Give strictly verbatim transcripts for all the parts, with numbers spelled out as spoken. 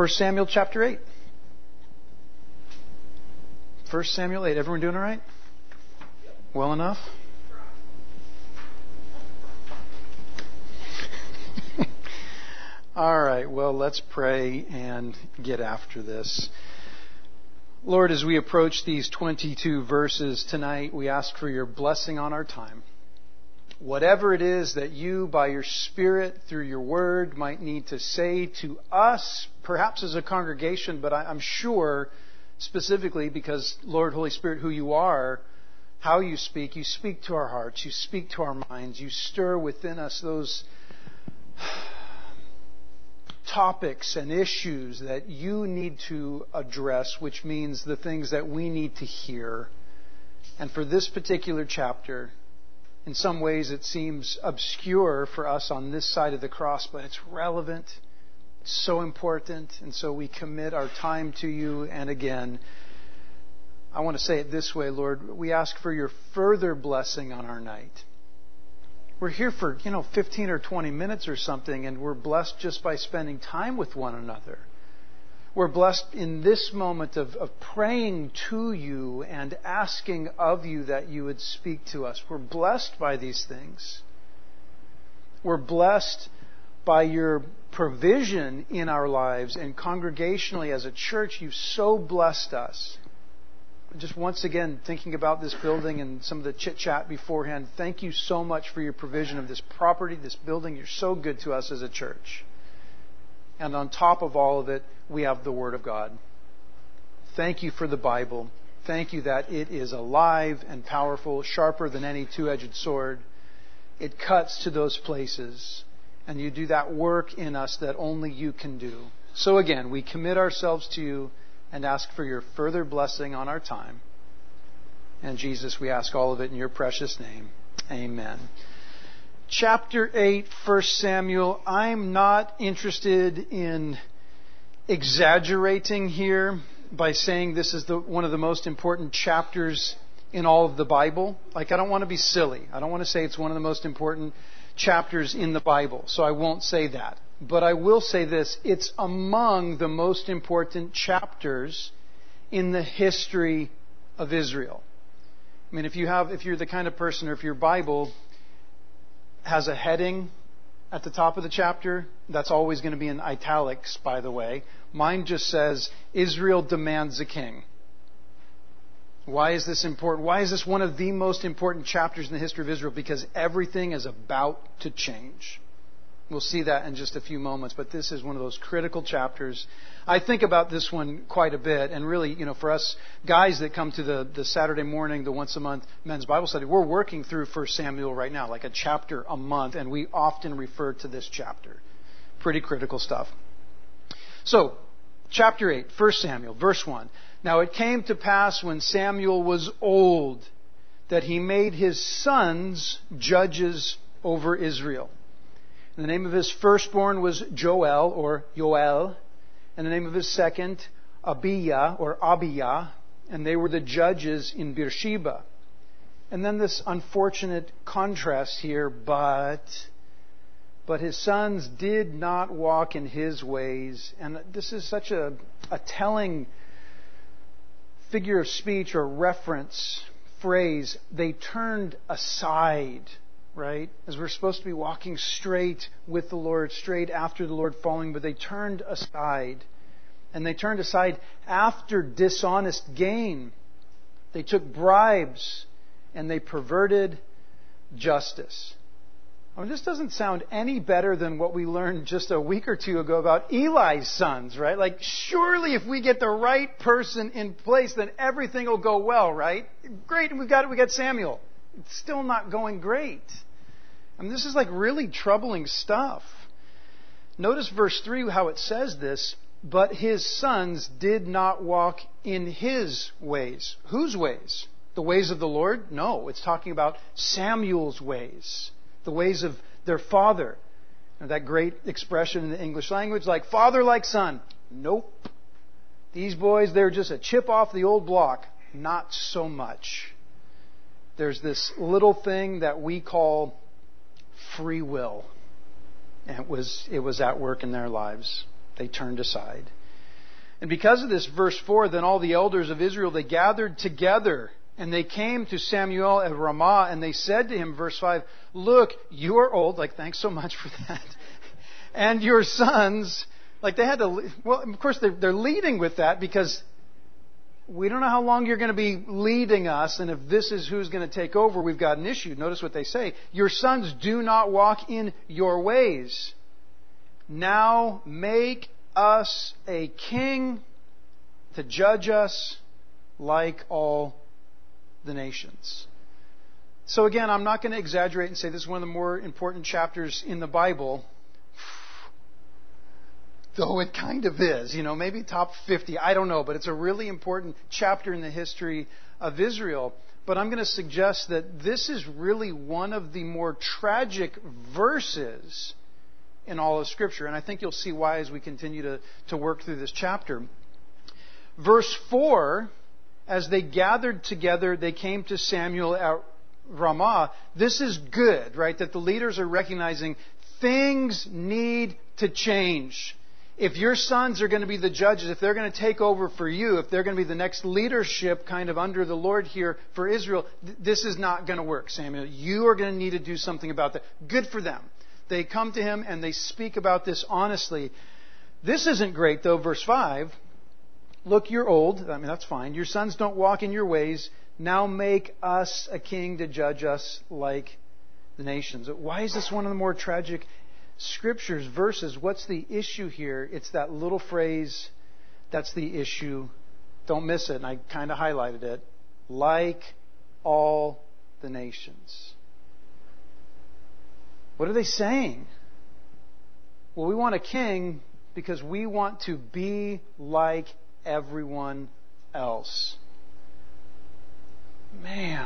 First Samuel chapter eight. First Samuel eight. Everyone doing all right? Well enough? All right, well, let's pray and get after this. Lord, as we approach these twenty-two verses tonight, we ask for your blessing on our time. Whatever it is that you, by your Spirit, through your word, might need to say to us, perhaps as a congregation, but I'm sure specifically because, Lord, Holy Spirit, who you are, how you speak, you speak to our hearts, you speak to our minds, you stir within us those topics and issues that you need to address, which means the things that we need to hear. And for this particular chapter, in some ways it seems obscure for us on this side of the cross, but it's relevant, it's so important, and so we commit our time to you. And again, I want to say it this way, Lord, we ask for your further blessing on our night. We're here for, you know, fifteen or twenty minutes or something, and we're blessed just by spending time with one another. We're blessed in this moment of, of praying to you and asking of you that you would speak to us. We're blessed by these things. We're blessed by your provision in our lives, and congregationally as a church, you've so blessed us. Just once again, thinking about this building and some of the chit-chat beforehand, thank you so much for your provision of this property, this building. You're so good to us as a church. And on top of all of it, we have the Word of God. Thank you for the Bible. Thank you that it is alive and powerful, sharper than any two-edged sword. It cuts to those places. And you do that work in us that only you can do. So again, we commit ourselves to you and ask for your further blessing on our time. And Jesus, we ask all of it in your precious name. Amen. Chapter eight, First Samuel. I'm not interested in exaggerating here by saying this is the, one of the most important chapters in all of the Bible. Like, I don't want to be silly. I don't want to say it's one of the most important chapters in the Bible. So I won't say that. But I will say this, it's among the most important chapters in the history of Israel. I mean, if you have, if you're the kind of person, or if your Bible has a heading at the top of the chapter, that's always going to be in italics, by the way. Mine just says, Israel demands a king. Why is this important? Why is this one of the most important chapters in the history of Israel? Because everything is about to change. We'll see that in just a few moments, but this is one of those critical chapters. I think about this one quite a bit, and really, you know, for us guys that come to the, the Saturday morning, the once a month men's Bible study, we're working through First Samuel right now, like a chapter a month, and we often refer to this chapter. Pretty critical stuff. So, chapter eight, First Samuel, verse one. Now it came to pass when Samuel was old that he made his sons judges over Israel. And the name of his firstborn was Joel, or Yoel. And the name of his second, Abiah, or Abiyah. And they were the judges in Beersheba. And then this unfortunate contrast here, but... But his sons did not walk in his ways. And this is such a, a telling figure of speech or reference phrase. They turned aside. Right? As we're supposed to be walking straight with the Lord, straight after the Lord following, but they turned aside. And they turned aside after dishonest gain. They took bribes and they perverted justice. I mean, this doesn't sound any better than what we learned just a week or two ago about Eli's sons, right? Like, surely if we get the right person in place, then everything will go well, right? Great, we've got it, we got Samuel. It's still not going great. I mean, this is like really troubling stuff. Notice verse three, how it says this. But his sons did not walk in his ways. Whose ways? The ways of the Lord? No, it's talking about Samuel's ways. The ways of their father. And that great expression in the English language, like father like son. Nope. These boys, they're just a chip off the old block. Not so much. There's this little thing that we call free will. And it was, it was at work in their lives. They turned aside. And because of this, verse four, then all the elders of Israel, they gathered together, and they came to Samuel at Ramah, and they said to him, verse five, look, you are old, like, thanks so much for that, and your sons, like they had to, well, of course they're, they're leading with that because we don't know how long you're going to be leading us, and if this is who's going to take over, we've got an issue. Notice what they say. Your sons do not walk in your ways. Now make us a king to judge us like all the nations. So again, I'm not going to exaggerate and say this is one of the more important chapters in the Bible, though it kind of is. You know, maybe top fifty, I don't know, but it's a really important chapter in the history of Israel. But I'm going to suggest that this is really one of the more tragic verses in all of Scripture. And I think you'll see why as we continue to, to work through this chapter. Verse four, as they gathered together, they came to Samuel at Ramah. This is good, right? That the leaders are recognizing things need to change. If your sons are going to be the judges, if they're going to take over for you, if they're going to be the next leadership kind of under the Lord here for Israel, th- this is not going to work, Samuel. You are going to need to do something about that. Good for them. They come to him and they speak about this honestly. This isn't great, though. Verse five, look, you're old. I mean, that's fine. Your sons don't walk in your ways. Now make us a king to judge us like the nations. Why is this one of the more tragic Scriptures, verses? What's the issue here? It's that little phrase, that's the issue. Don't miss it. And I kind of highlighted it. Like all the nations. What are they saying? Well, we want a king because we want to be like everyone else. Man.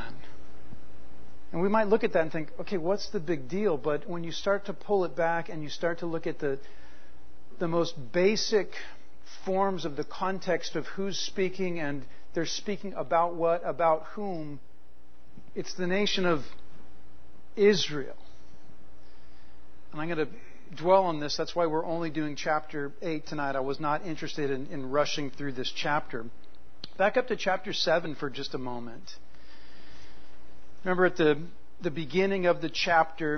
And we might look at that and think, okay, what's the big deal? But when you start to pull it back and you start to look at the the most basic forms of the context of who's speaking, and they're speaking about what, about whom, it's the nation of Israel. And I'm going to dwell on this. That's why we're only doing chapter eight tonight. I was not interested in, in rushing through this chapter. Back up to chapter seven for just a moment. Remember at the, the beginning of the chapter,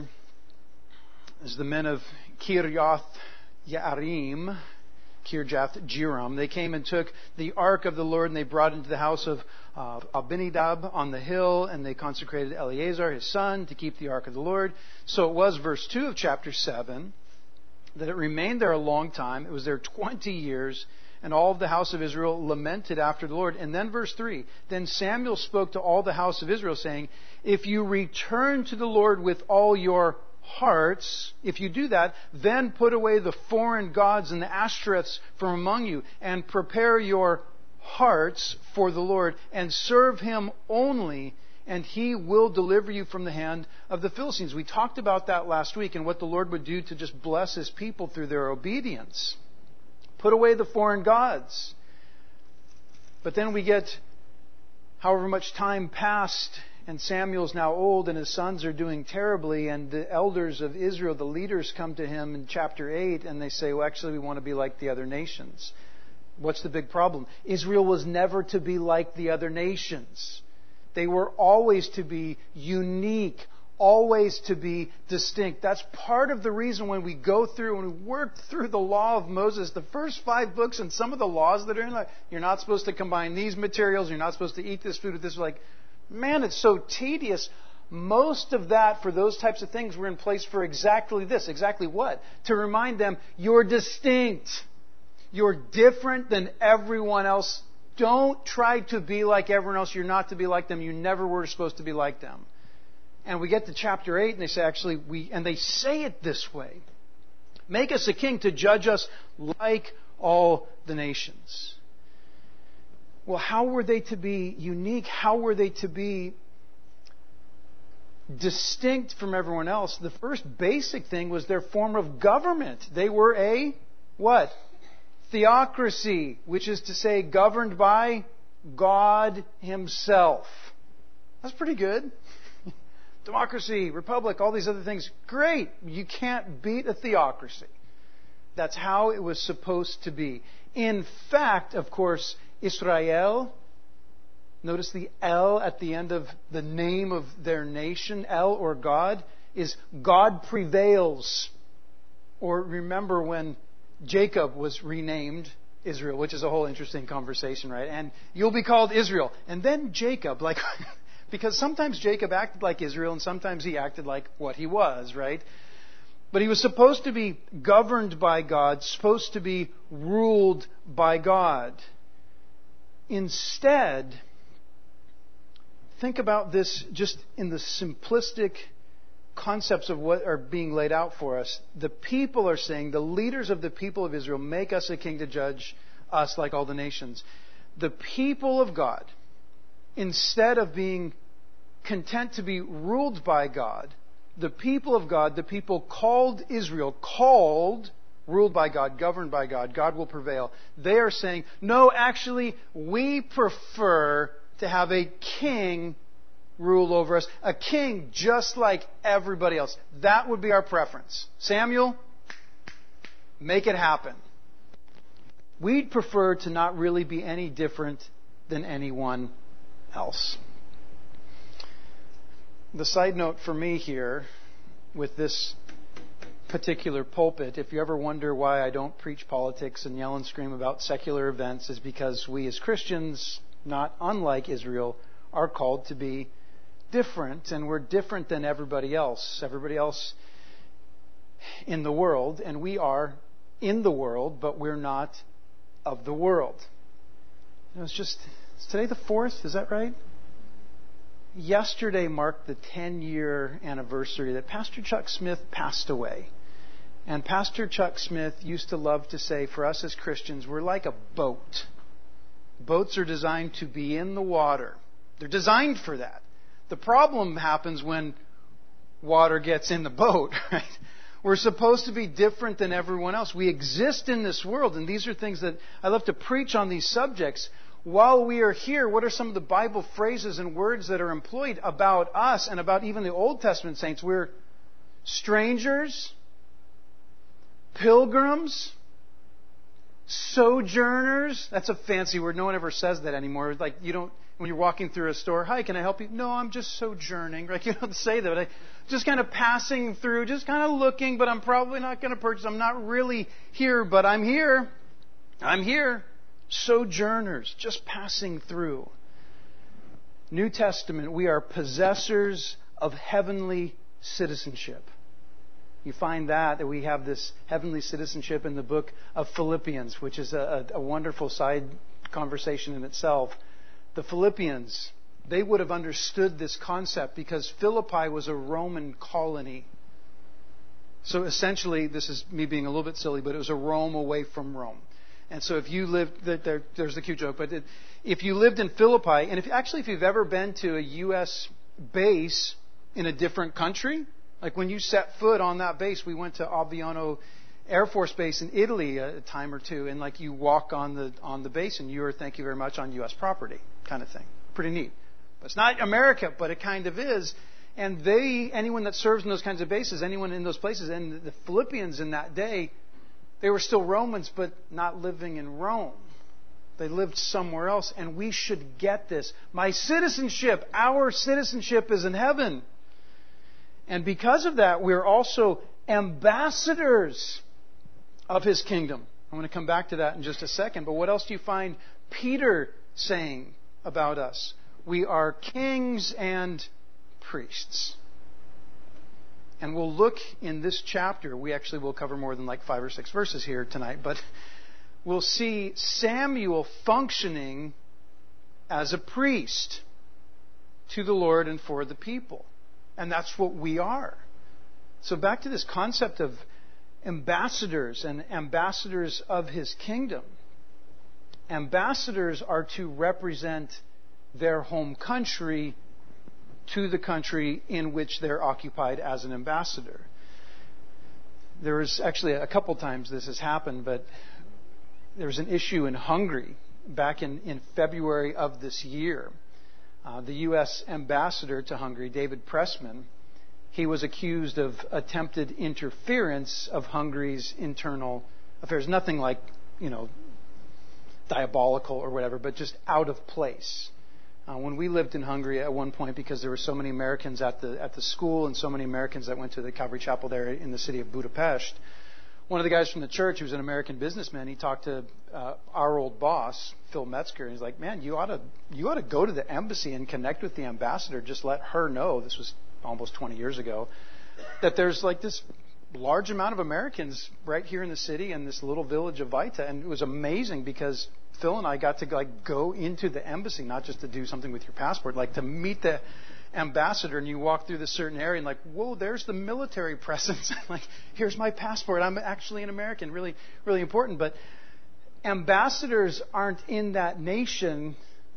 as the men of Kirjath Yearim, Kirjath Jearim, they came and took the ark of the Lord and they brought it into the house of uh, Abinadab on the hill, and they consecrated Eleazar, his son, to keep the ark of the Lord. So it was, verse two of chapter seven, that it remained there a long time. It was there twenty years. And all of the house of Israel lamented after the Lord. And then verse three, then Samuel spoke to all the house of Israel, saying, if you return to the Lord with all your hearts, if you do that, then put away the foreign gods and the Ashtoreths from among you, and prepare your hearts for the Lord, and serve Him only, and He will deliver you from the hand of the Philistines. We talked about that last week, and what the Lord would do to just bless His people through their obedience. Put away the foreign gods. But then we get however much time passed, and Samuel's now old, and his sons are doing terribly, and the elders of Israel, the leaders, come to him in chapter eight, and they say, well, actually, we want to be like the other nations. What's the big problem? Israel was never to be like the other nations. They were always to be unique, always to be distinct. That's part of the reason when we go through, when we work through the law of Moses, the first five books and some of the laws that are in there, you're not supposed to combine these materials, you're not supposed to eat this food with this. Like, man, it's so tedious. Most of that for those types of things were in place for exactly this. Exactly what? To remind them, you're distinct. You're different than everyone else. Don't try to be like everyone else. You're not to be like them. You never were supposed to be like them. And we get to chapter eight, and they say, actually, we, and they say it this way. Make us a king to judge us like all the nations. Well, how were they to be unique? How were they to be distinct from everyone else? The first basic thing was their form of government. They were a, what? Theocracy, which is to say governed by God Himself. That's pretty good. Democracy, republic, all these other things. Great. You can't beat a theocracy. That's how it was supposed to be. In fact, of course, Israel, notice the L at the end of the name of their nation, El or God, is God prevails. Or remember when Jacob was renamed Israel, which is a whole interesting conversation, right? And you'll be called Israel. And then Jacob, like, because sometimes Jacob acted like Israel and sometimes he acted like what he was, right? But he was supposed to be governed by God, supposed to be ruled by God. Instead, think about this just in the simplistic concepts of what are being laid out for us. The people are saying, the leaders of the people of Israel, make us a king to judge us like all the nations. The people of God, instead of being content to be ruled by God, the people of God, the people called Israel, called, ruled by God, governed by God, God will prevail. They are saying, no, actually, we prefer to have a king rule over us. A king just like everybody else. That would be our preference. Samuel, make it happen. We'd prefer to not really be any different than anyone else. The side note for me here with this particular pulpit, if you ever wonder why I don't preach politics and yell and scream about secular events, is because we as Christians, not unlike Israel, are called to be different, and we're different than everybody else. Everybody else in the world, and we are in the world, but we're not of the world. You know, it's just, is today the fourth? Is that right? Yesterday marked the ten-year anniversary that Pastor Chuck Smith passed away. And Pastor Chuck Smith used to love to say, for us as Christians, we're like a boat. Boats are designed to be in the water. They're designed for that. The problem happens when water gets in the boat, right? We're supposed to be different than everyone else. We exist in this world, and these are things that I love to preach on these subjects. While we are here, what are some of the Bible phrases and words that are employed about us and about even the Old Testament saints? We're strangers, pilgrims, sojourners. That's a fancy word. No one ever says that anymore. Like, you don't, when you're walking through a store, hi, can I help you? No, I'm just sojourning. Like, you don't say that. But I, just kind of passing through, just kind of looking, but I'm probably not going to purchase. I'm not really here, but I'm here. I'm here. Sojourners, just passing through. New Testament, we are possessors of heavenly citizenship. You find that, that we have this heavenly citizenship in the book of Philippians, which is a, a, a wonderful side conversation in itself. The Philippians, they would have understood this concept because Philippi was a Roman colony. So essentially, this is me being a little bit silly, but it was a Rome away from Rome. And so if you lived, there, there's the cute joke, but it, if you lived in Philippi, and if actually if you've ever been to a U S base in a different country, like when you set foot on that base, we went to Aviano Air Force Base in Italy a time or two, and like you walk on the on the base and you are, thank you very much, on U S property, kind of thing. Pretty neat. But it's not America, but it kind of is. And they, anyone that serves in those kinds of bases, anyone in those places, and the Philippians in that day, they were still Romans, but not living in Rome. They lived somewhere else, and we should get this. My citizenship, our citizenship is in heaven. And because of that, we're also ambassadors of His kingdom. I'm going to come back to that in just a second. But what else do you find Peter saying about us? We are kings and priests. And we'll look in this chapter, we actually will cover more than like five or six verses here tonight, but we'll see Samuel functioning as a priest to the Lord and for the people. And that's what we are. So back to this concept of ambassadors and ambassadors of His kingdom. Ambassadors are to represent their home country to the country in which they're occupied as an ambassador. There was actually a couple times this has happened, but there was an issue in Hungary back in, in February of this year. Uh, the U S ambassador to Hungary, David Pressman, he was accused of attempted interference of Hungary's internal affairs. Nothing like, you know, diabolical or whatever, but just out of place. Uh, when we lived in Hungary at one point, because there were so many Americans at the at the school and so many Americans that went to the Calvary Chapel there in the city of Budapest, one of the guys from the church, who was an American businessman, he talked to uh, our old boss, Phil Metzger, and he's like, "Man, you ought to you ought to go to the embassy and connect with the ambassador. Just let her know." This was almost twenty years ago, that there's like this large amount of Americans right here in the city in this little village of Vita, and it was amazing because Phil and I got to like go into the embassy, not just to do something with your passport, like to meet the ambassador, and you walk through this certain area and like, whoa, there's the military presence. Like, here's my passport. I'm actually an American. Really, really important. But ambassadors aren't in that nation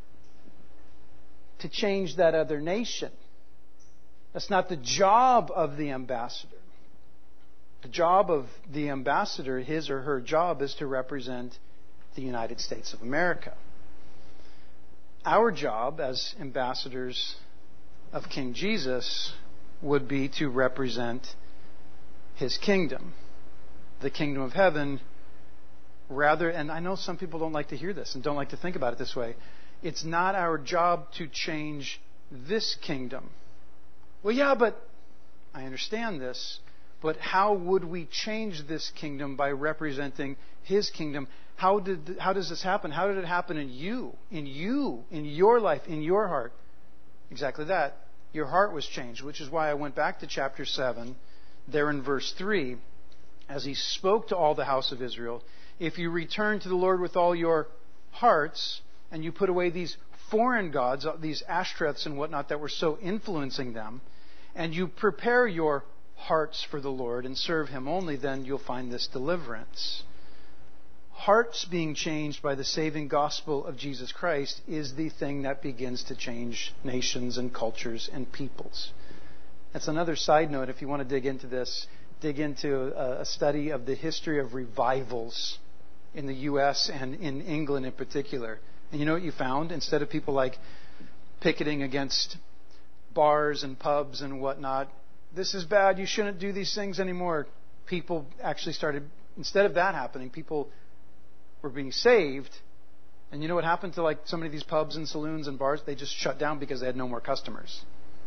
to change that other nation. That's not the job of the ambassador. The job of the ambassador, his or her job, is to represent the United States of America. Our job as ambassadors of King Jesus would be to represent His kingdom, the kingdom of heaven, rather, and I know some people don't like to hear this and don't like to think about it this way. It's not our job to change this kingdom. Well, yeah, but I understand this, but how would we change this kingdom by representing His kingdom? How did how does this happen? How did it happen in you, in you, in your life, in your heart? Exactly that. Your heart was changed, which is why I went back to chapter seven, there in verse three, as He spoke to all the house of Israel. If you return to the Lord with all your hearts, and you put away these foreign gods, these Ashtoreths and whatnot that were so influencing them, and you prepare your hearts for the Lord and serve Him only, then you'll find this deliverance. Hearts being changed by the saving gospel of Jesus Christ is the thing that begins to change nations and cultures and peoples. That's another side note. If you want to dig into this, dig into a, a study of the history of revivals in the U S and in England in particular. And you know what you found? Instead of people like picketing against bars and pubs and whatnot, this is bad, you shouldn't do these things anymore. People actually started, instead of that happening, people were being saved. And you know what happened to like so many of these pubs and saloons and bars? They just shut down because they had no more customers.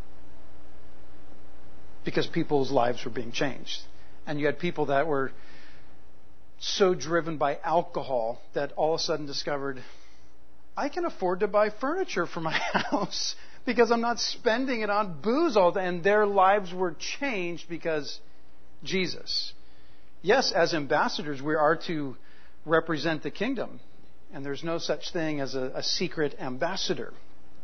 Because people's lives were being changed. And you had people that were so driven by alcohol that all of a sudden discovered, I can afford to buy furniture for my house because I'm not spending it on booze all day. And their lives were changed because Jesus. Yes, as ambassadors, we are to represent the kingdom. And there's no such thing as a, a secret ambassador.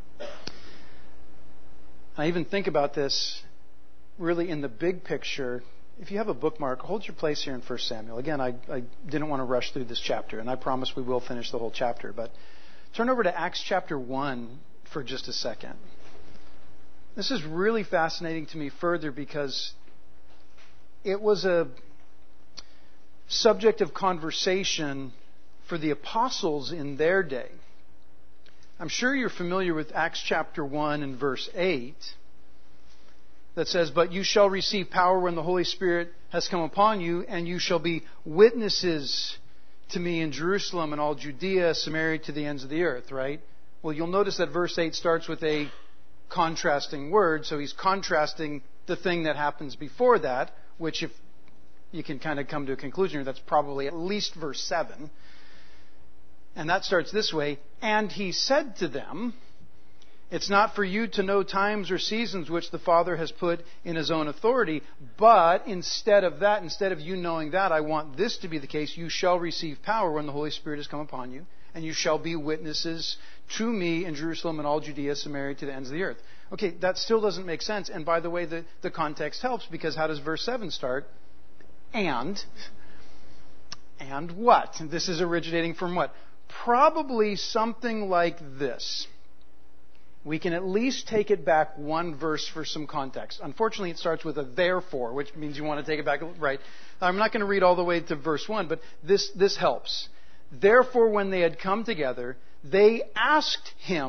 I even think about this really in the big picture. If you have a bookmark, hold your place here in First Samuel. Again, I, I didn't want to rush through this chapter, and I promise we will finish the whole chapter. But turn over to Acts chapter one for just a second. This is really fascinating to me further because it was a subject of conversation for the apostles in their day. I'm sure you're familiar with Acts chapter one and verse eight that says, "But you shall receive power when the Holy Spirit has come upon you, and you shall be witnesses to me in Jerusalem and all Judea, Samaria, to the ends of the earth," right? Well, you'll notice that verse eight starts with a contrasting word. So he's contrasting the thing that happens before that, which if you can kind of come to a conclusion, that's probably at least verse seven. And that starts this way. "And he said to them, it's not for you to know times or seasons which the Father has put in His own authority, but instead of that, instead of you knowing that, I want this to be the case. You shall receive power when the Holy Spirit has come upon you, and you shall be witnesses to me in Jerusalem and all Judea, Samaria, to the ends of the earth." Okay, that still doesn't make sense. And by the way, the, the context helps, because how does verse seven start? And, and what? This is originating from what? Probably something like this. We can at least take it back one verse for some context. Unfortunately, it starts with a therefore, which means you want to take it back, right? I'm not going to read all the way to verse one, but this, this helps. "Therefore, when they had come together, they asked him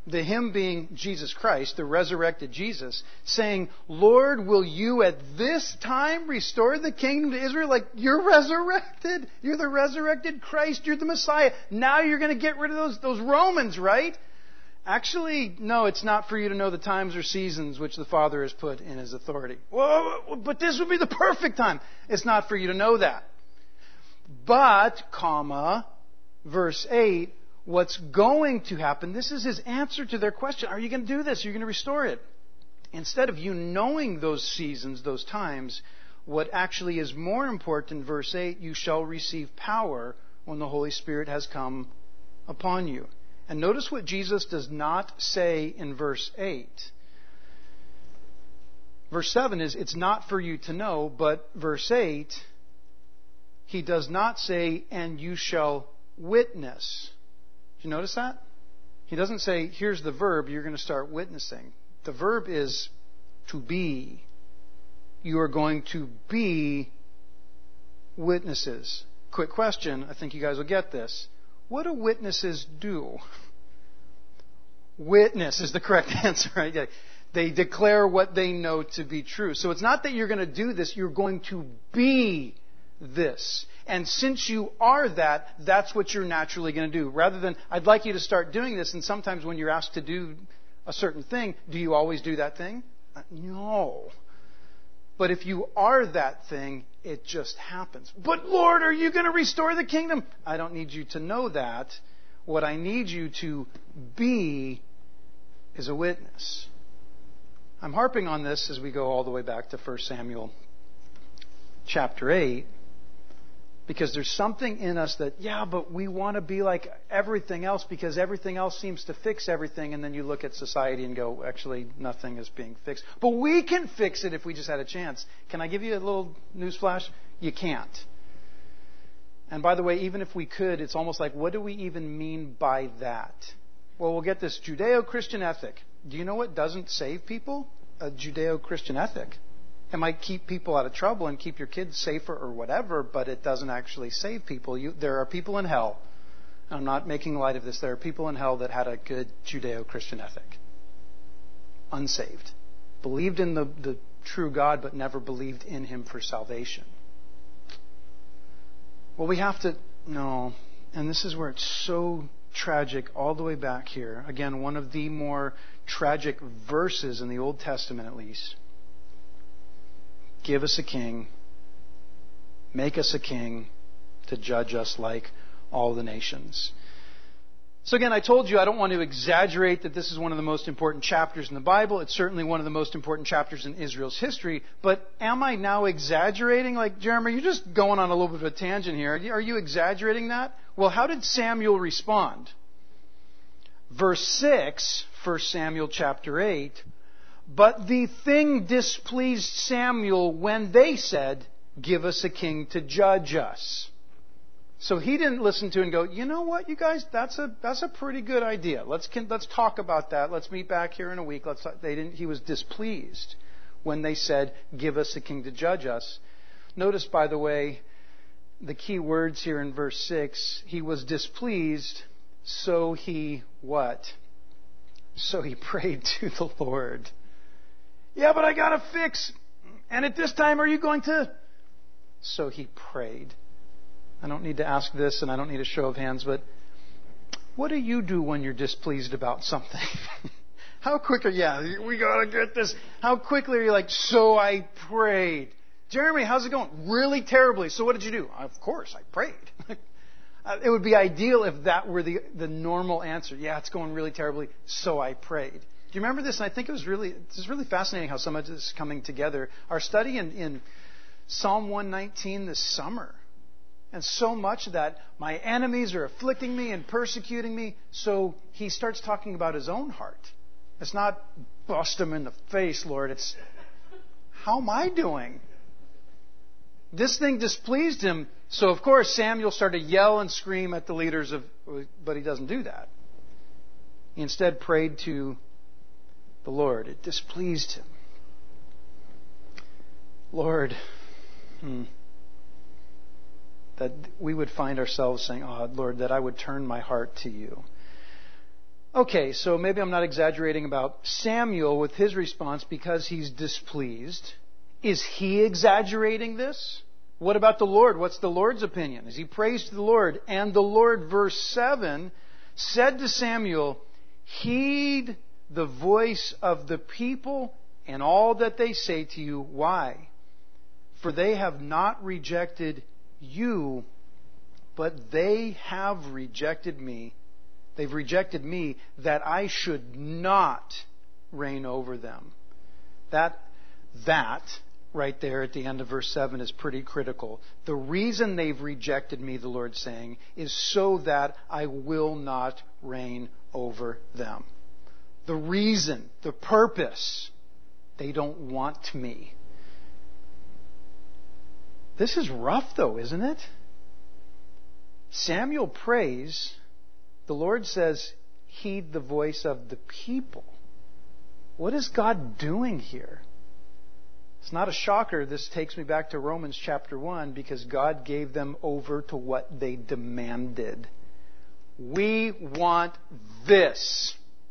The Him being Jesus Christ, the resurrected Jesus, saying, Lord, will you at this time restore the kingdom to Israel? Like, you're resurrected. You're the resurrected Christ. You're the Messiah. Now you're going to get rid of those, those Romans, right? Actually, no, it's not for you to know the times or seasons which the Father has put in His authority. Whoa, but this would be the perfect time. It's not for you to know that. But, comma, verse eight, what's going to happen, this is His answer to their question. Are you going to do this? Are you going to restore it? Instead of you knowing those seasons, those times, what actually is more important, verse eight, you shall receive power when the Holy Spirit has come upon you. And notice what Jesus does not say in verse eight. Verse seven is, it's not for you to know, but verse eight, He does not say, and you shall witness. Did you notice that? He doesn't say, here's the verb, you're going to start witnessing. The verb is to be. You are going to be witnesses. Quick question, I think you guys will get this. What do witnesses do? Witness is the correct answer, right? They declare what they know to be true. So it's not that you're going to do this, you're going to be this. And since you are that, that's what you're naturally going to do. Rather than, I'd like you to start doing this, and sometimes when you're asked to do a certain thing, do you always do that thing? No. But if you are that thing, it just happens. But Lord, are you going to restore the kingdom? I don't need you to know that. What I need you to be is a witness. I'm harping on this as we go all the way back to First Samuel chapter eight. Because there's something in us that, yeah, but we want to be like everything else because everything else seems to fix everything. And then you look at society and go, actually, nothing is being fixed. But we can fix it if we just had a chance. Can I give you a little newsflash? You can't. And by the way, even if we could, it's almost like, what do we even mean by that? Well, we'll get this Judeo-Christian ethic. Do you know what doesn't save people? A Judeo-Christian ethic. It might keep people out of trouble and keep your kids safer or whatever, but it doesn't actually save people. You, there are people in hell. I'm not making light of this. There are people in hell that had a good Judeo-Christian ethic. Unsaved. Believed in the, the true God, but never believed in Him for salvation. Well, we have to... No. And this is where it's so tragic all the way back here. Again, one of the more tragic verses in the Old Testament, at least. Give us a king, make us a king to judge us like all the nations. So again, I told you I don't want to exaggerate that this is one of the most important chapters in the Bible. It's certainly one of the most important chapters in Israel's history. But am I now exaggerating? Like, Jeremy, you're just going on a little bit of a tangent here. Are you, are you exaggerating that? Well, how did Samuel respond? Verse six, First Samuel chapter eight. But the thing displeased Samuel when they said, give us a king to judge us. So he didn't listen to it and go, you know what, you guys, that's a that's a pretty good idea. Let's let's talk about that. Let's meet back here in a week. Let's. They didn't. He was displeased when they said, give us a king to judge us. Notice, by the way, the key words here in verse six. He was displeased, so he what? So he prayed to the Lord. Yeah, but I got to fix. And at this time, are you going to? So he prayed. I don't need to ask this, and I don't need a show of hands, but what do you do when you're displeased about something? How quick are you? Yeah, we got to get this. How quickly are you like, so I prayed. Jeremy, how's it going? Really terribly. So what did you do? Of course, I prayed. It would be ideal if that were the, the normal answer. Yeah, it's going really terribly, so I prayed. Do you remember this? And I think it was really, it's really fascinating how some of this is coming together. Our study in, in Psalm one nineteen this summer. And so much that my enemies are afflicting me and persecuting me. So he starts talking about his own heart. It's not bust him in the face, Lord. It's how am I doing? This thing displeased him. So of course Samuel started to yell and scream at the leaders of, but he doesn't do that. He instead prayed to the Lord. It displeased him. Lord, hmm, that we would find ourselves saying, oh, Lord, that I would turn my heart to you. Okay, so maybe I'm not exaggerating about Samuel with his response because he's displeased. Is he exaggerating this? What about the Lord? What's the Lord's opinion? As he prays to the Lord, and the Lord, verse seven, said to Samuel, heed the voice of the people and all that they say to you. Why? For they have not rejected you, but they have rejected me. They've rejected me that I should not reign over them. That, that, right there at the end of verse seven is pretty critical. The reason they've rejected me, the Lord's saying, is so that I will not reign over them. The reason, the purpose, they don't want me. This is rough though, isn't it? Samuel prays. The Lord says, heed the voice of the people. What is God doing here? It's not a shocker. This takes me back to Romans chapter one because God gave them over to what they demanded. We want this.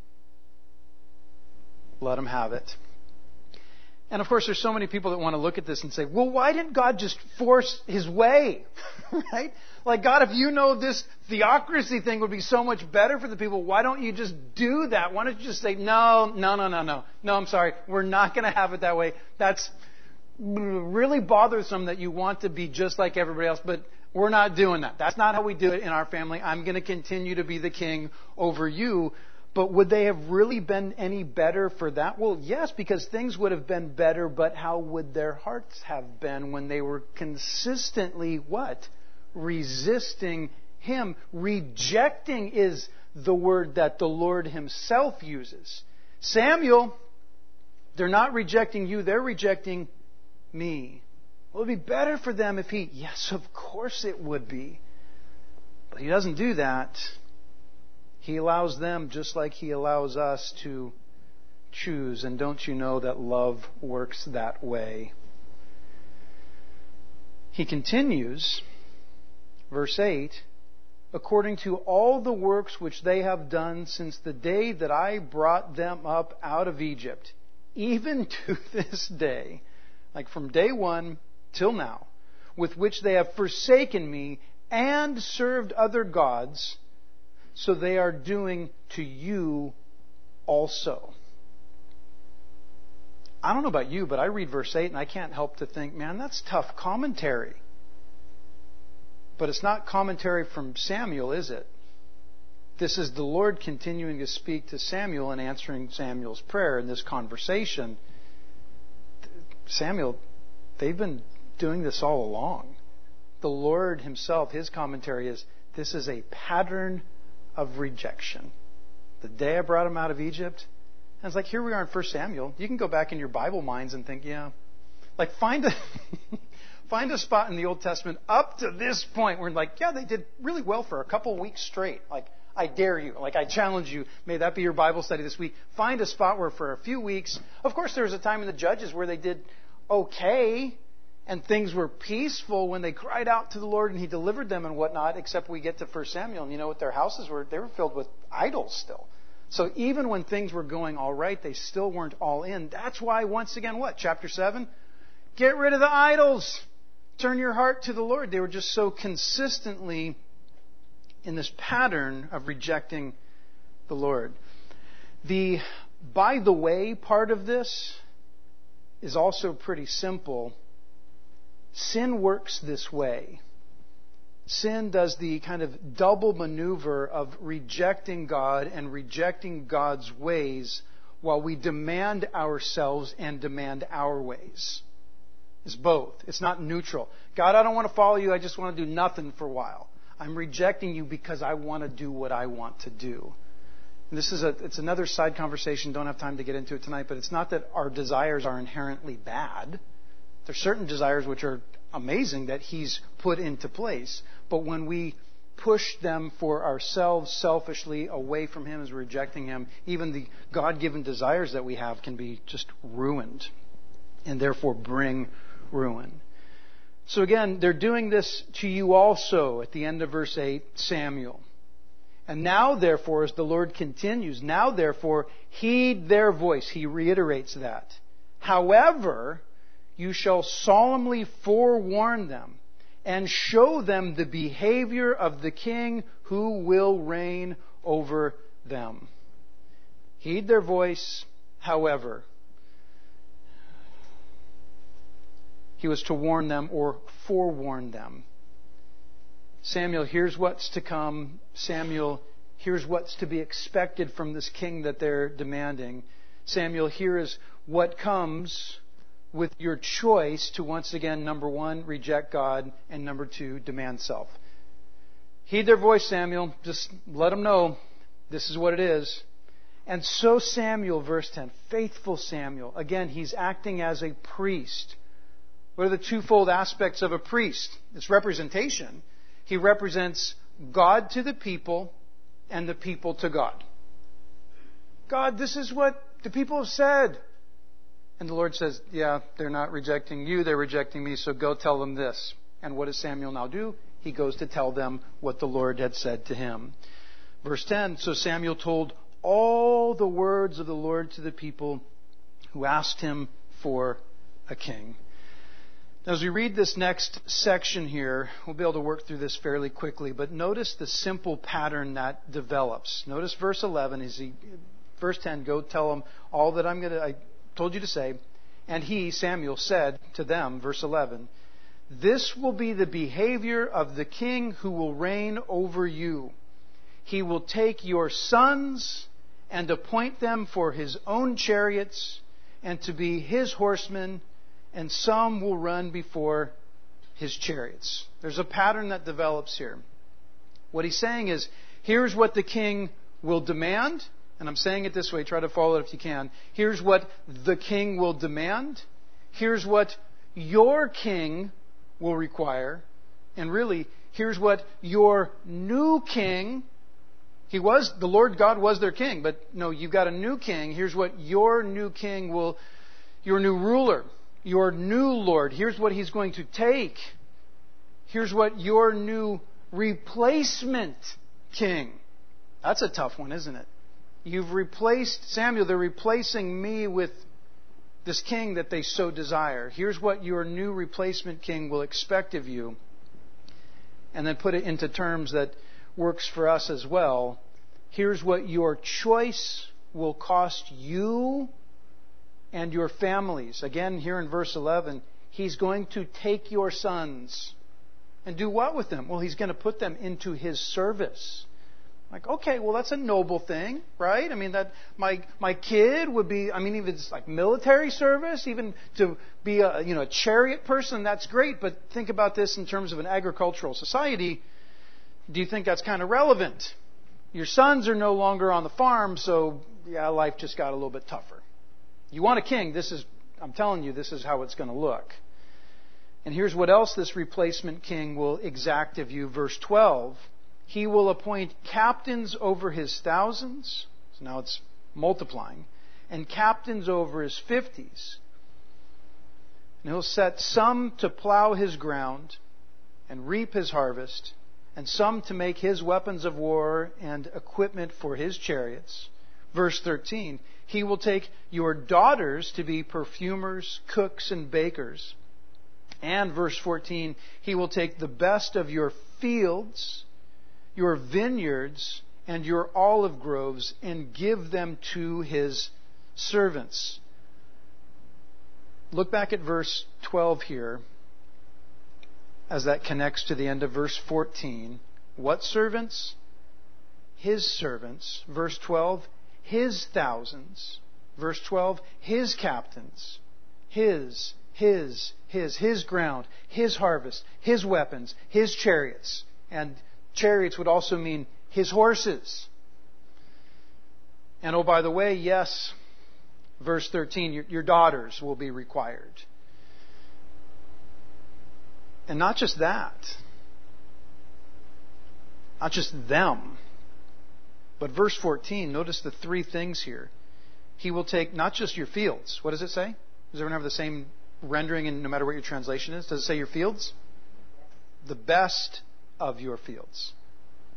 Let them have it. And of course, there's so many people that want to look at this and say, well, why didn't God just force His way? Right? Like, God, if you know this theocracy thing would be so much better for the people, why don't you just do that? Why don't you just say, no, no, no, no, no. No, I'm sorry. We're not going to have it that way. That's really bothersome that you want to be just like everybody else, but we're not doing that. That's not how we do it in our family. I'm going to continue to be the king over you. But would they have really been any better for that? Well, yes, because things would have been better, but how would their hearts have been when they were consistently, what? Resisting Him. Rejecting is the word that the Lord Himself uses. Samuel, they're not rejecting you, they're rejecting me. Well, it would be better for them if He... Yes, of course it would be. But He doesn't do that. He allows them just like He allows us to choose. And don't you know that love works that way? He continues, verse eight, according to all the works which they have done since the day that I brought them up out of Egypt, even to this day, like from day one till now, with which they have forsaken me and served other gods, so they are doing to you also. I don't know about you, but I read verse eight and I can't help to think, man, that's tough commentary. But it's not commentary from Samuel, is it? This is the Lord continuing to speak to Samuel and answering Samuel's prayer in this conversation. Samuel, they've been doing this all along. The Lord Himself, His commentary is, this is a pattern of rejection. The day I brought them out of Egypt, and it's like, here we are in First Samuel. You can go back in your Bible minds and think, yeah. Like, find a find a spot in the Old Testament up to this point where, like, yeah, they did really well for a couple weeks straight. Like, I dare you. Like, I challenge you. May that be your Bible study this week. Find a spot where for a few weeks, of course, there was a time in the Judges where they did okay, and things were peaceful when they cried out to the Lord and He delivered them and whatnot, except we get to First Samuel and you know what their houses were? They were filled with idols still. So even when things were going all right, they still weren't all in. That's why, once again, what? Chapter seven? Get rid of the idols. Turn your heart to the Lord. They were just so consistently in this pattern of rejecting the Lord. The by the way part of this is also pretty simple. Sin works this way. Sin does the kind of double maneuver of rejecting God and rejecting God's ways while we demand ourselves and demand our ways. It's both. It's not neutral. God, I don't want to follow you. I just want to do nothing for a while. I'm rejecting you because I want to do what I want to do. And this is a, it's another side conversation. Don't have time to get into it tonight, but it's not that our desires are inherently bad. There's certain desires which are amazing that He's put into place. But when we push them for ourselves selfishly away from Him as we're rejecting Him, even the God-given desires that we have can be just ruined and therefore bring ruin. So again, they're doing this to you also at the end of verse eight, Samuel. And now, therefore, as the Lord continues, now, therefore, heed their voice. He reiterates that. However, you shall solemnly forewarn them and show them the behavior of the king who will reign over them. Heed their voice, however. He was to warn them or forewarn them. Samuel, here's what's to come. Samuel, here's what's to be expected from this king that they're demanding. Samuel, here is what comes with your choice to once again, number one, reject God, and number two, demand self. Heed their voice, Samuel. Just let them know this is what it is. And so Samuel, verse ten, faithful Samuel. Again, he's acting as a priest. What are the twofold aspects of a priest? It's representation. He represents God to the people and the people to God. God, this is what the people have said. And the Lord says, yeah, they're not rejecting you, they're rejecting me, so go tell them this. And what does Samuel now do? He goes to tell them what the Lord had said to him. Verse ten, so Samuel told all the words of the Lord to the people who asked him for a king. Now, as we read this next section here, we'll be able to work through this fairly quickly, but notice the simple pattern that develops. Notice verse eleven, is he, verse ten, go tell them all that I'm going to, I told you to say. And he, Samuel, said to them, verse eleven, this will be the behavior of the king who will reign over you. He will take your sons and appoint them for his own chariots and to be his horsemen, and some will run before his chariots. There's a pattern that develops here. What he's saying is, here's what the king will demand. And I'm saying it this way, try to follow it if you can. Here's what the king will demand. Here's what your king will require. And really, here's what your new king, he was, the Lord God was their king, but no, you've got a new king. Here's what your new king will, your new ruler, your new Lord, here's what he's going to take. Here's what your new replacement king. That's a tough one, isn't it? You've replaced, Samuel, they're replacing me with this king that they so desire. Here's what your new replacement king will expect of you. And then put it into terms that works for us as well. Here's what your choice will cost you and your families. Again, here in verse eleven, he's going to take your sons and do what with them? Well, he's going to put them into his service. Like, okay, well, that's a noble thing, right? I mean, that my my kid would be, I mean, even it's like military service, even to be a, you know, a chariot person, that's great. But think about this in terms of an agricultural society. Do you think that's kind of relevant? Your sons are no longer on the farm, so yeah, life just got a little bit tougher. You want a king, this is, I'm telling you, this is how it's going to look. And here's what else this replacement king will exact of you. Verse twelve, he will appoint captains over his thousands. So now it's multiplying. And captains over his fifties. And he'll set some to plow his ground and reap his harvest, and some to make his weapons of war and equipment for his chariots. Verse thirteen, he will take your daughters to be perfumers, cooks, and bakers. And verse fourteen, he will take the best of your fields, your vineyards, and your olive groves, and give them to his servants. Look back at verse twelve here, as that connects to the end of verse fourteen. What servants? His servants. Verse twelve, his thousands. Verse twelve, his captains. His, his, his, his ground, his harvest, his weapons, his chariots. And chariots would also mean his horses. And oh, by the way, yes, verse thirteen, your, your daughters will be required. And not just that. Not just them. But verse fourteen, notice the three things here. He will take not just your fields. What does it say? Does everyone have the same rendering in no matter what your translation is? Does it say your fields? The best of your fields.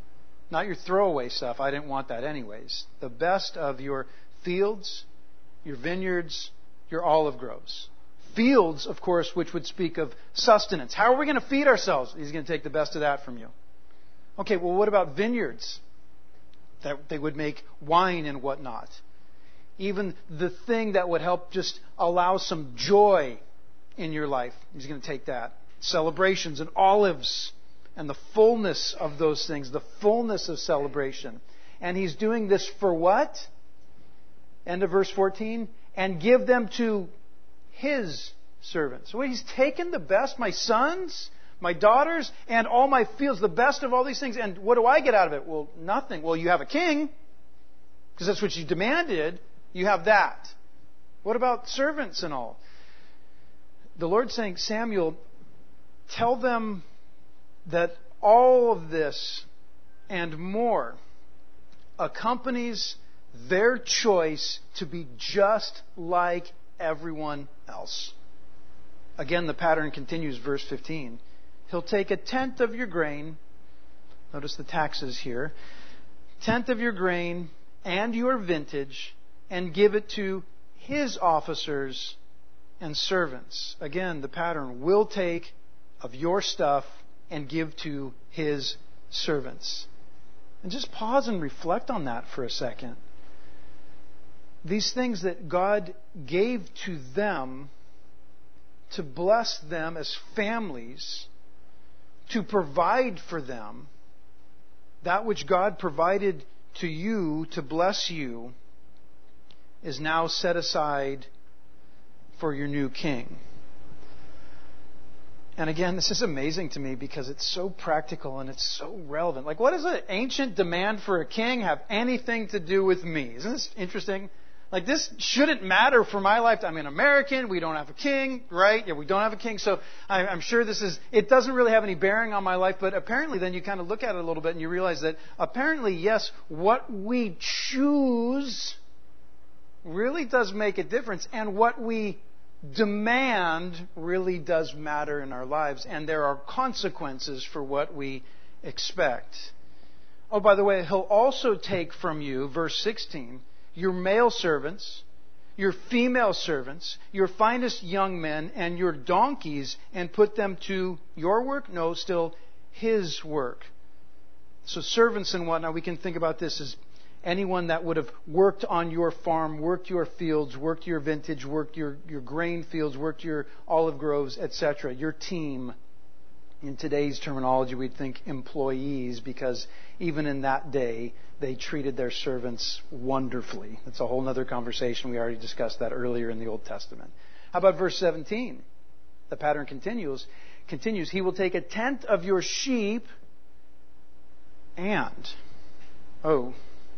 Not your throwaway stuff. I didn't want that anyways. The best of your fields, your vineyards, your olive groves. Fields, of course, which would speak of sustenance. How are we going to feed ourselves? He's going to take the best of that from you. Okay, well, what about vineyards? That they would make wine and whatnot. Even the thing that would help just allow some joy in your life. He's going to take that. Celebrations and olives and the fullness of those things. The fullness of celebration. And He's doing this for what? End of verse fourteen. And give them to His servants. So He's taken the best, my sons, my daughters, and all my fields, the best of all these things. And what do I get out of it? Well, nothing. Well, you have a king, because that's what you demanded. You have that. What about servants and all? The Lord's saying, Samuel, tell them that all of this and more accompanies their choice to be just like everyone else. Again, the pattern continues, verse fifteen. He'll take a tenth of your grain. Notice the taxes here. Tenth of your grain and your vintage, and give it to his officers and servants. Again, the pattern will take of your stuff and give to his servants. And just pause and reflect on that for a second. These things that God gave to them to bless them as families, to provide for them, that which God provided to you to bless you is now set aside for your new king. And again, this is amazing to me because it's so practical and it's so relevant. Like, what does an ancient demand for a king have anything to do with me? Isn't this interesting? Like, this shouldn't matter for my life. I'm an American. We don't have a king, right? Yeah, we don't have a king. So I'm sure this is, it doesn't really have any bearing on my life. But apparently then you kind of look at it a little bit and you realize that apparently, yes, what we choose really does make a difference. And what we demand really does matter in our lives. And there are consequences for what we expect. Oh, by the way, He'll also take from you, verse sixteen, your male servants, your female servants, your finest young men, and your donkeys, and put them to your work? No, still His work. So servants and whatnot, we can think about this as anyone that would have worked on your farm, worked your fields, worked your vintage, worked your, your grain fields, worked your olive groves, et cetera. Your team. In today's terminology, we'd think employees, because even in that day, they treated their servants wonderfully. That's a whole other conversation. We already discussed that earlier in the Old Testament. How about verse seventeen? The pattern continues. Continues. He will take a tenth of your sheep and, oh,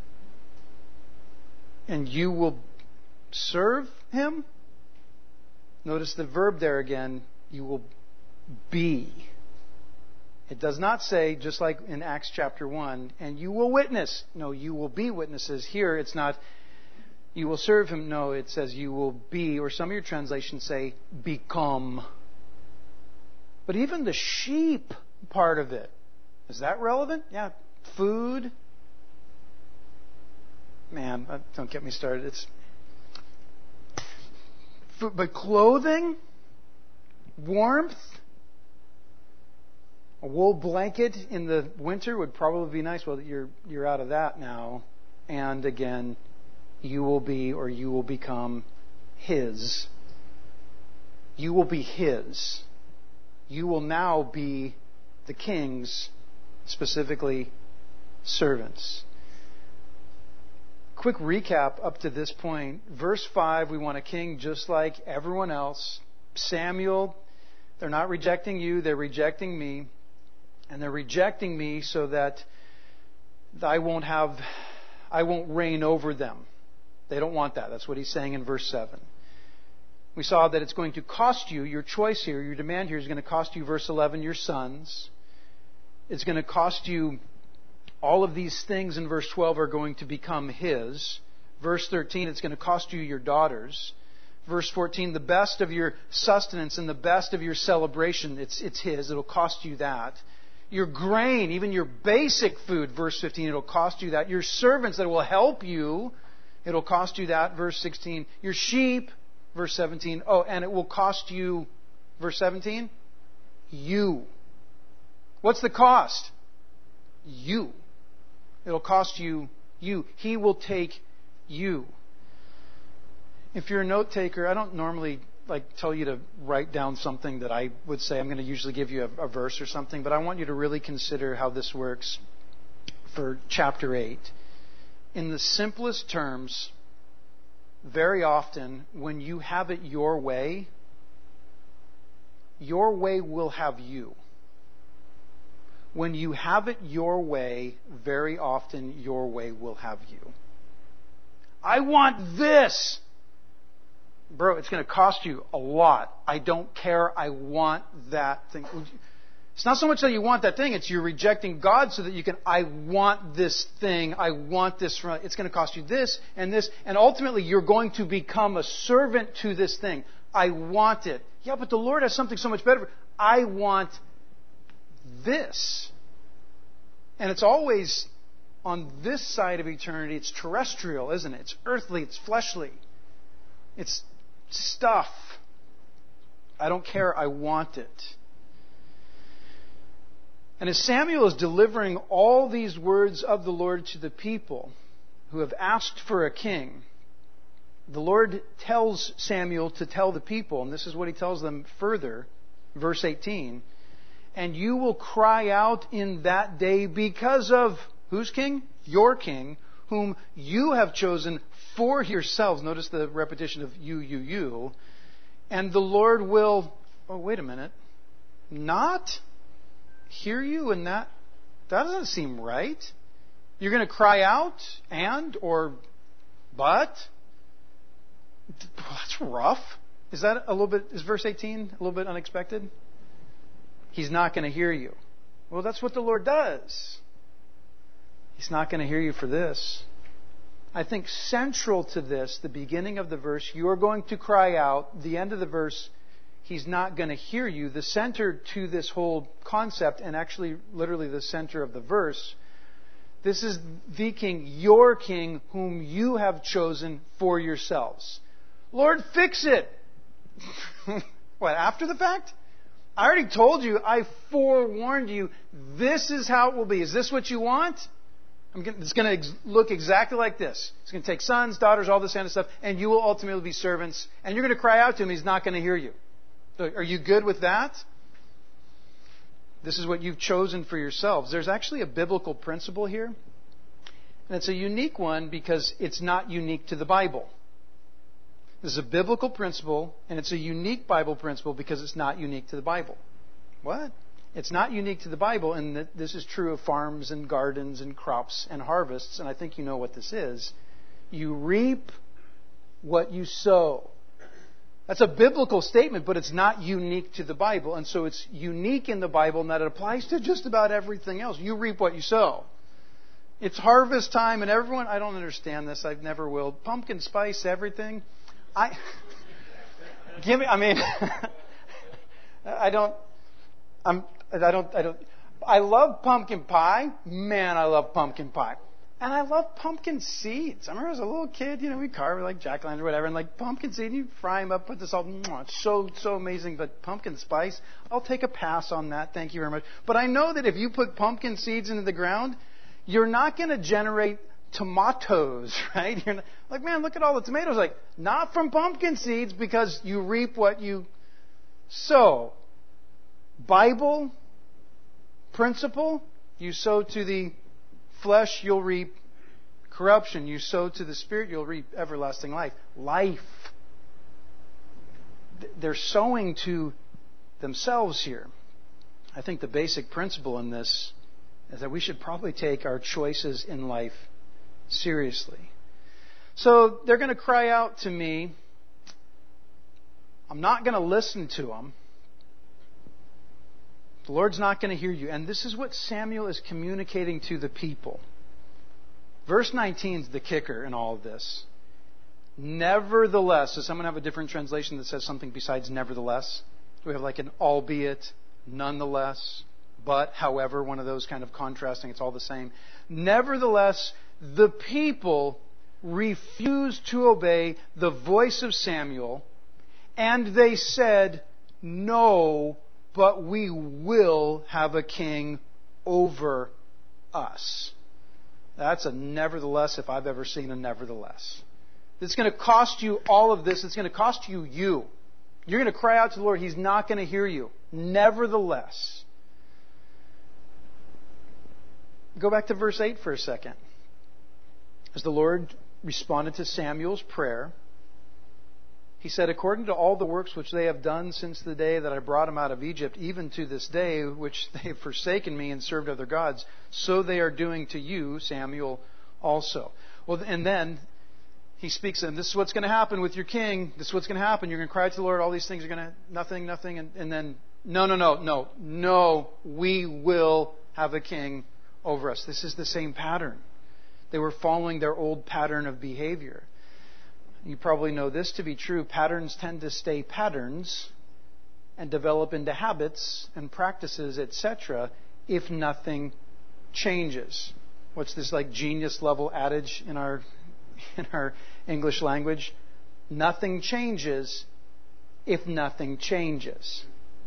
and you will serve him? Notice the verb there again. You will be. It does not say, just like in Acts chapter one, and you will witness. No, you will be witnesses. Here it's not, you will serve him. No, it says you will be, or some of your translations say, become. But even the sheep part of it, is that relevant? Yeah. Food. Man, don't get me started. It's food, but clothing, warmth. A wool blanket in the winter would probably be nice. Well, you're you're out of that now. And again, you will be, or you will become His. You will be His. You will now be the King's, specifically servants. Quick recap up to this point. Verse five, we want a king just like everyone else. Samuel, they're not rejecting you, they're rejecting me. And they're rejecting me so that I won't have, I won't reign over them. They don't want that. That's what he's saying in verse seven. We saw that it's going to cost you, your choice here, your demand here is going to cost you, verse eleven, your sons. It's going to cost you, all of these things in verse twelve are going to become his. Verse thirteen, it's going to cost you your daughters. Verse fourteen, the best of your sustenance and the best of your celebration, it's, it's his. It'll cost you that. Your grain, even your basic food, verse fifteen, it'll cost you that. Your servants that will help you, it'll cost you that, verse sixteen. Your sheep, verse seventeen. Oh, and it will cost you, verse seventeen, you. What's the cost? You. It'll cost you you. He will take you. If you're a note taker, I don't normally like tell you to write down something that I would say. I'm going to usually give you a, a verse or something, but I want you to really consider how this works for chapter eight. In the simplest terms, very often when you have it your way, your way will have you. When you have it your way, very often your way will have you. I want this! Bro, it's going to cost you a lot. I don't care. I want that thing. It's not so much that you want that thing. It's you're rejecting God so that you can, I want this thing. I want this. From, it's going to cost you this and this. And ultimately, you're going to become a servant to this thing. I want it. Yeah, but the Lord has something so much better. I want this. And it's always on this side of eternity. It's terrestrial, isn't it? It's earthly. It's fleshly. It's stuff. I don't care. I want it. And as Samuel is delivering all these words of the Lord to the people who have asked for a king, the Lord tells Samuel to tell the people, and this is what he tells them further, verse eighteen, and you will cry out in that day because of whose king? Your king, whom you have chosen for yourselves. Notice the repetition of you, you, you. And the Lord will, oh, wait a minute, not hear you? And that, that doesn't seem right. You're going to cry out and, or, but? That's rough. Is that a little bit, is verse eighteen a little bit unexpected? He's not going to hear you. Well, that's what the Lord does. He's not going to hear you for this. I think central to this, the beginning of the verse, you are going to cry out. The end of the verse, He's not going to hear you. The center to this whole concept, and actually literally the center of the verse, this is the king, your king, whom you have chosen for yourselves. Lord, fix it. What, after the fact? I already told you, I forewarned you, this is how it will be. Is this what you want? I'm gonna, it's going to ex- look exactly like this. It's going to take sons, daughters, all this kind of stuff, and you will ultimately be servants. And you're going to cry out to Him. He's not going to hear you. So are you good with that? This is what you've chosen for yourselves. There's actually a biblical principle here. And it's a unique one because it's not unique to the Bible. This is a biblical principle, and it's a unique Bible principle because it's not unique to the Bible. What? It's not unique to the Bible, and that this is true of farms and gardens and crops and harvests, and I think you know what this is. You reap what you sow. That's a biblical statement, but it's not unique to the Bible, and so it's unique in the Bible, and that it applies to just about everything else. You reap what you sow. It's harvest time, and everyone, I don't understand this, I never will. Pumpkin spice everything. I, give me, I mean, I don't, I'm, I don't, I don't, I love pumpkin pie. Man, I love pumpkin pie. And I love pumpkin seeds. I remember as a little kid, you know, we carve like jack-o'-lantern or whatever, and like pumpkin seed, you fry them up, put the salt, it's so, so amazing. But pumpkin spice, I'll take a pass on that. Thank you very much. But I know that if you put pumpkin seeds into the ground, you're not going to generate tomatoes, right? You're not, like, man, look at all the tomatoes. Like, not from pumpkin seeds, because you reap what you sow. Bible principle, you sow to the flesh, you'll reap corruption. You sow to the Spirit, you'll reap everlasting life. Life. They're sowing to themselves here. I think the basic principle in this is that we should probably take our choices in life seriously. So they're going to cry out to me. I'm not going to listen to them. The Lord's not going to hear you. And this is what Samuel is communicating to the people. Verse nineteen is the kicker in all of this. Nevertheless. Does someone have a different translation that says something besides nevertheless? Do we have like an albeit, nonetheless, but, however, one of those kind of contrasting, it's all the same. Nevertheless, the people refused to obey the voice of Samuel, and they said, "No, but we will have a king over us." That's a nevertheless if I've ever seen a nevertheless. It's going to cost you all of this. It's going to cost you you. You're going to cry out to the Lord. He's not going to hear you. Nevertheless. Go back to verse eight for a second. As the Lord responded to Samuel's prayer, He said, "According to all the works which they have done since the day that I brought them out of Egypt, even to this day, which they have forsaken me and served other gods, so they are doing to you, Samuel, also." Well, and then He speaks to them. This is what's going to happen with your king. This is what's going to happen. You're going to cry to the Lord. All these things are going to, nothing, nothing. And, and then, no, no, no, no, no, we will have a king over us. This is the same pattern. They were following their old pattern of behavior. You probably know this to be true. Patterns tend to stay patterns and develop into habits and practices, et cetera, if nothing changes. What's this like genius level adage in our in our English language? Nothing changes if nothing changes.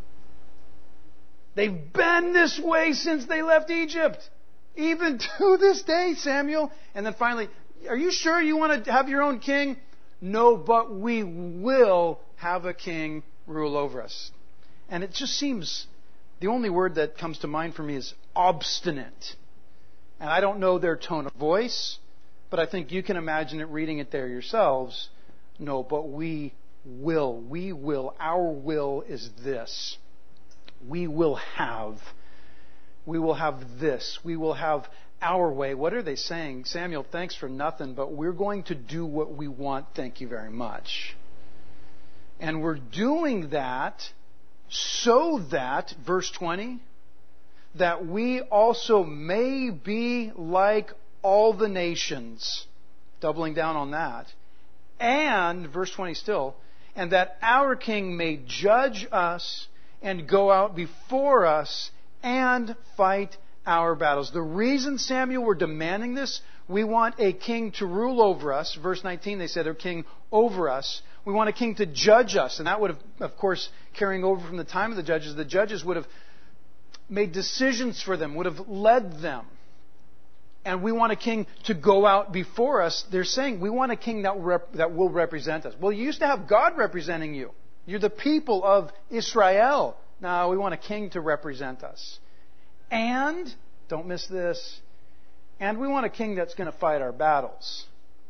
They've been this way since they left Egypt. Even to this day, Samuel. And then finally, "Are you sure you want to have your own king?" "No, but we will have a king rule over us." And it just seems, the only word that comes to mind for me is obstinate. And I don't know their tone of voice, but I think you can imagine it reading it there yourselves. No, but we will. We will. Our will is this. We will have. We will have this. We will have our way. What are they saying? "Samuel, thanks for nothing, but we're going to do what we want. Thank you very much." And we're doing that so that, verse twenty, that we also may be like all the nations. Doubling down on that. And, verse twenty still, "and that our king may judge us and go out before us and fight our battles." The reason, Samuel, we're demanding this, we want a king to rule over us. Verse nineteen, they said, a king over us. We want a king to judge us. And that would have, of course, carrying over from the time of the judges, the judges would have made decisions for them, would have led them. And we want a king to go out before us. They're saying, we want a king that, rep- that will represent us. Well, you used to have God representing you. You're the people of Israel. Now we want a king to represent us. And, don't miss this, and we want a king that's going to fight our battles.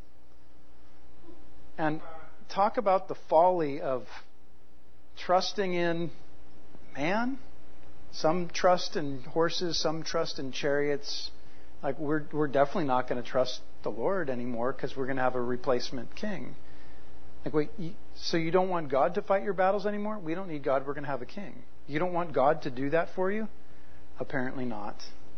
And talk about the folly of trusting in man. Some trust in horses, some trust in chariots. Like, we're we're definitely not going to trust the Lord anymore because we're going to have a replacement king. Like, wait, so you don't want God to fight your battles anymore? We don't need God, we're going to have a king. You don't want God to do that for you? Apparently not.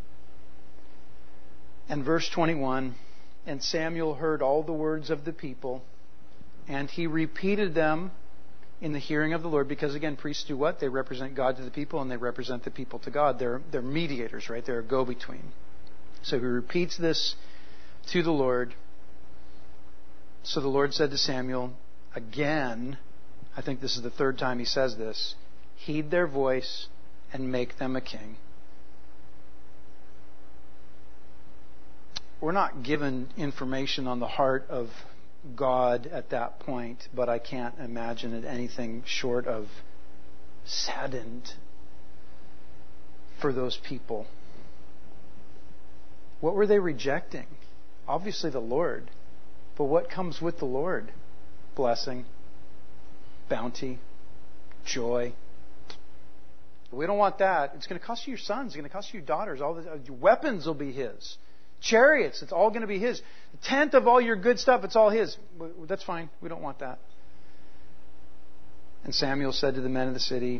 And verse twenty-one, "And Samuel heard all the words of the people, and he repeated them in the hearing of the Lord." Because again, priests do what? They represent God to the people, and they represent the people to God. They're, they're mediators, right? They're a go-between. So he repeats this to the Lord. So the Lord said to Samuel, again, I think this is the third time he says this, "Heed their voice and make them a king." We're not given information on the heart of God at that point, but I can't imagine it anything short of saddened for those people. What were they rejecting? Obviously the Lord. But what comes with the Lord? Blessing, bounty, joy. We don't want that. It's going to cost you your sons. It's going to cost you your daughters. All the weapons will be His. Chariots, it's all going to be His. A tenth of all your good stuff, it's all His. That's fine. We don't want that. And Samuel said to the men of the city,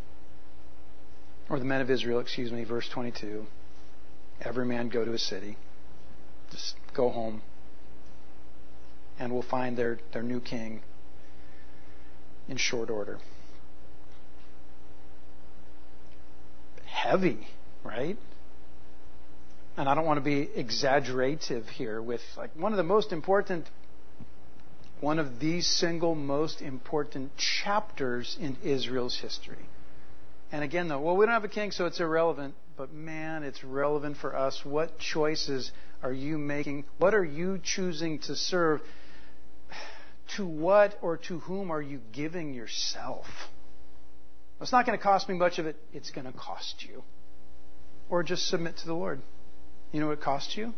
or the men of Israel, excuse me, verse twenty-two, "Every man go to his city." Just go home. And we'll find their, their new king in short order. Heavy. right? And I don't want to be exaggerative here with like one of the most important, one of the single most important chapters in Israel's history. And again, though, well, we don't have a king, so it's irrelevant. But man, it's relevant for us. What choices are you making? What are you choosing to serve? To what or to whom are you giving yourself? It's not going to cost me much of it. It's going to cost you. Or just submit to the Lord. You know what it costs you?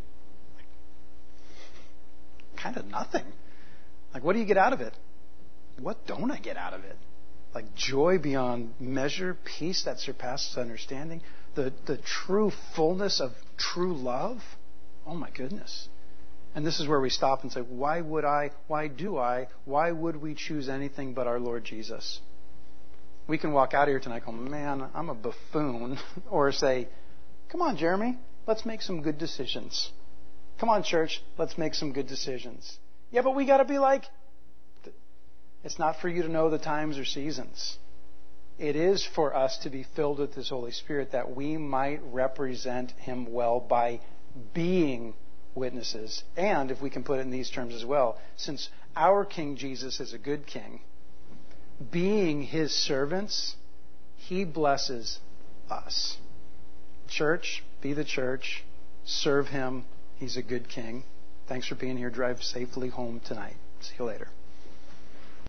Kind of nothing. Like, what do you get out of it? What don't I get out of it? Like joy beyond measure, peace that surpasses understanding, the, the true fullness of true love. Oh my goodness. And this is where we stop and say, why would I, why do I, why would we choose anything but our Lord Jesus? We can walk out of here tonight going, man, I'm a buffoon. Or say, come on, Jeremy, let's make some good decisions. Come on, church, let's make some good decisions. Yeah, but we got to be like, it's not for you to know the times or seasons. It is for us to be filled with His Holy Spirit that we might represent Him well by being witnesses. And, if we can put it in these terms as well, since our King Jesus is a good King, being His servants, He blesses us. Church, be the church. Serve Him. He's a good King. Thanks for being here. Drive safely home tonight. See you later.